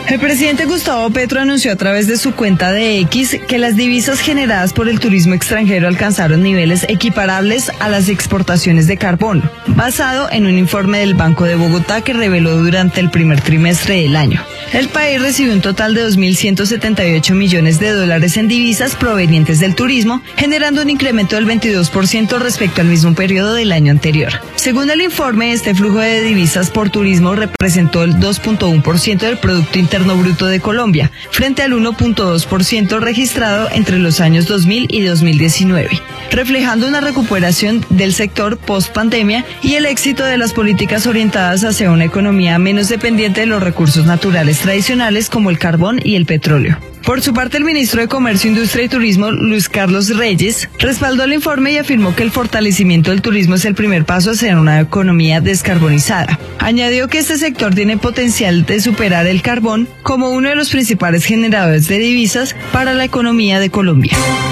El presidente Gustavo Petro anunció a través de su cuenta de X que las divisas generadas por el turismo extranjero alcanzaron niveles equiparables a las exportaciones de carbón, basado en un informe del Banco de Bogotá que reveló durante el primer trimestre del año. El país recibió un total de 2.178 millones de dólares en divisas provenientes del turismo, generando un incremento del 22% respecto al mismo periodo del año anterior. Según el informe, este flujo de divisas por turismo representó el 2.1% del Producto Interno Bruto de Colombia, frente al 1.2% registrado entre los años 2000 y 2019, reflejando una recuperación del sector post-pandemia y el éxito de las políticas orientadas hacia una economía menos dependiente de los recursos naturales tradicionales como el carbón y el petróleo. Por su parte, el ministro de Comercio, Industria y Turismo, Luis Carlos Reyes, respaldó el informe y afirmó que el fortalecimiento del turismo es el primer paso hacia una economía descarbonizada. Añadió que este sector tiene potencial de superar el carbón como uno de los principales generadores de divisas para la economía de Colombia.